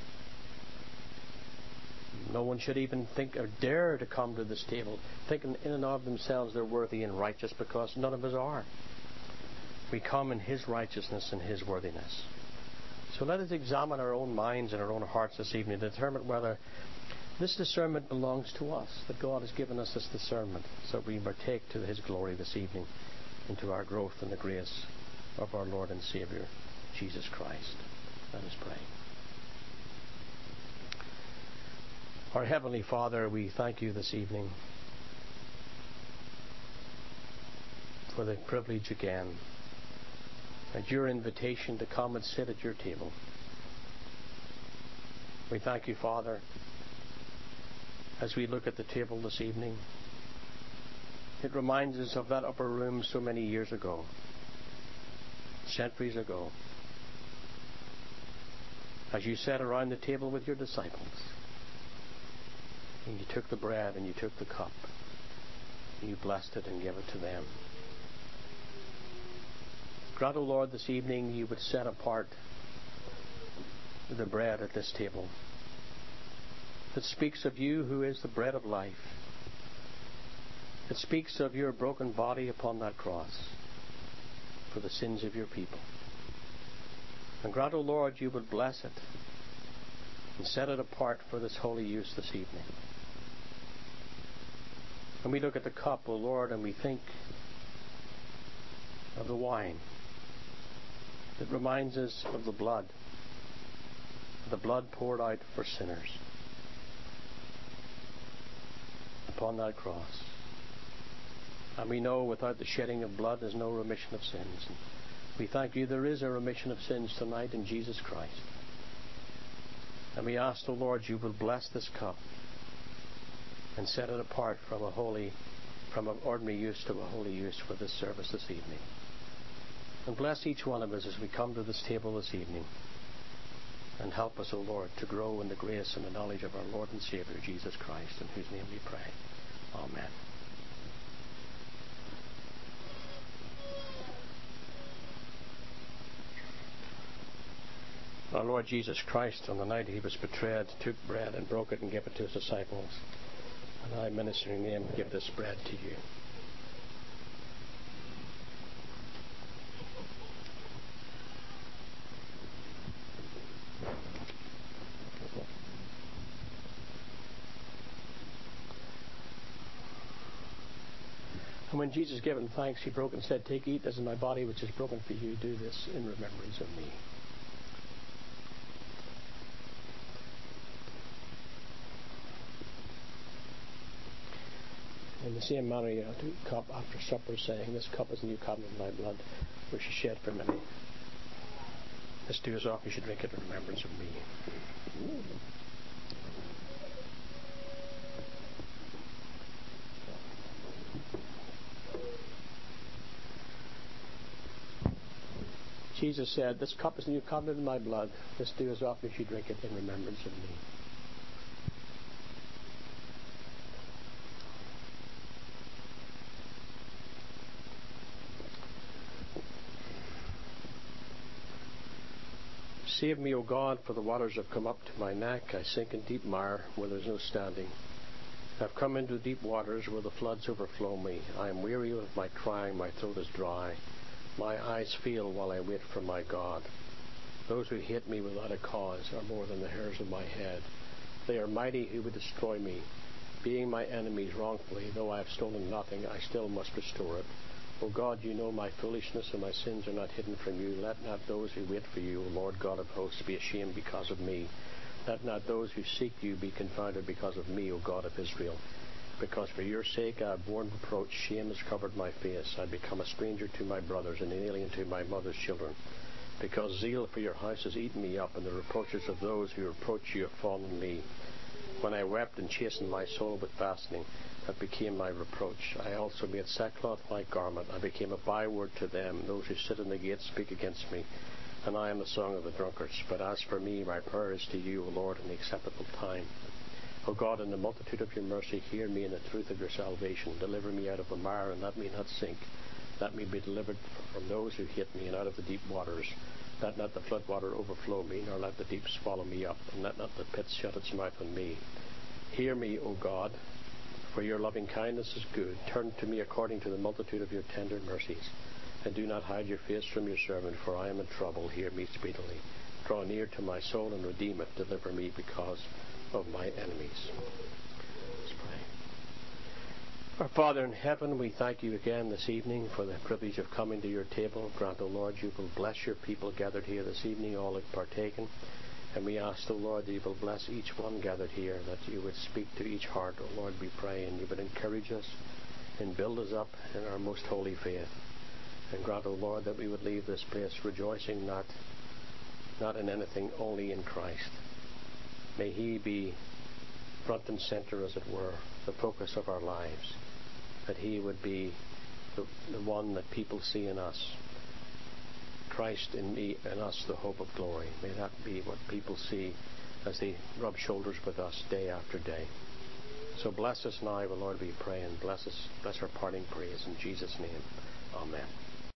A: No one should even think or dare to come to this table thinking in and of themselves they're worthy and righteous, because none of us are. We come in His righteousness and His worthiness. So let us examine our own minds and our own hearts this evening to determine whether this discernment belongs to us, that God has given us this discernment so we partake to His glory this evening into our growth in the grace of our Lord and Saviour, Jesus Christ. Let us pray. Our Heavenly Father, we thank You this evening for the privilege again, at Your invitation to come and sit at Your table. We thank You, Father, as we look at the table this evening. It reminds us of that upper room so many years ago, centuries ago, as You sat around the table with Your disciples, and You took the bread and You took the cup, and You blessed it and gave it to them. Grant, O Lord, this evening You would set apart the bread at this table that speaks of You who is the bread of life, that speaks of Your broken body upon that cross for the sins of Your people. And grant, O Lord, You would bless it and set it apart for this holy use this evening. And we look at the cup, O Lord, and we think of the wine that reminds us of the blood poured out for sinners upon that cross. And we know without the shedding of blood there's no remission of sins. And we thank You there is a remission of sins tonight in Jesus Christ. And we ask, O Lord, You will bless this cup and set it apart from an ordinary use to a holy use for this service this evening. And bless each one of us as we come to this table this evening. And help us, O Lord, to grow in the grace and the knowledge of our Lord and Saviour, Jesus Christ, in whose name we pray. Amen. Our Lord Jesus Christ, on the night He was betrayed, took bread and broke it and gave it to His disciples. And I, ministering them, give this bread to you. And when Jesus gave Him thanks, He broke and said, "Take, eat, this is my body which is broken for you. Do this in remembrance of me." In the same manner, you took the cup after supper, saying, "This cup is the new covenant in my blood, which is shed for many. This do as often as you drink it in remembrance of me." Jesus said, "This cup is the new covenant in my blood. This do as often as you drink it in remembrance of me." Save me, O God, for the waters have come up to my neck. I sink in deep mire where there is no standing. I have come into deep waters where the floods overflow me. I am weary with my crying, my throat is dry. My eyes fail while I wait for my God. Those who hate me without a cause are more than the hairs of my head. They are mighty who would destroy me. Being my enemies wrongfully, though I have stolen nothing, I still must restore it. O God, you know my foolishness, and my sins are not hidden from you. Let not those who wait for you, O Lord God of hosts, be ashamed because of me. Let not those who seek you be confounded because of me, O God of Israel. Because for your sake I have borne reproach, shame has covered my face. I become a stranger to my brothers, and an alien to my mother's children. Because zeal for your house has eaten me up, and the reproaches of those who reproach you have fallen on me. When I wept and chastened my soul with fasting, that became my reproach. I also made sackcloth my garment. I became a byword to them. Those who sit in the gate speak against me, and I am the song of the drunkards. But as for me, my prayer is to you, O Lord, in the acceptable time. O God, in the multitude of your mercy, hear me in the truth of your salvation. Deliver me out of the mire, and let me not sink. Let me be delivered from those who hate me, and out of the deep waters. Let not the flood water overflow me, nor let the deep swallow me up, and let not the pit shut its mouth on me. Hear me, O God, for your loving kindness is good. Turn to me according to the multitude of your tender mercies, and do not hide your face from your servant, for I am in trouble. Hear me speedily. Draw near to my soul and redeem it. Deliver me because of my enemies. Let's pray. Our Father in heaven, we thank you again this evening for the privilege of coming to your table. Grant, O Lord, you will bless your people gathered here this evening, all have partaken. And we ask, O Lord, that you will bless each one gathered here, that you would speak to each heart, O Lord, we pray, and you would encourage us and build us up in our most holy faith. And grant, O Lord, that we would leave this place rejoicing not in anything, only in Christ. May he be front and center, as it were, the focus of our lives, that he would be the one that people see in us. Christ in me and us, the hope of glory. May that be what people see as they rub shoulders with us day after day. So bless us now, O Lord, we pray, and bless our parting praise in Jesus' name. Amen.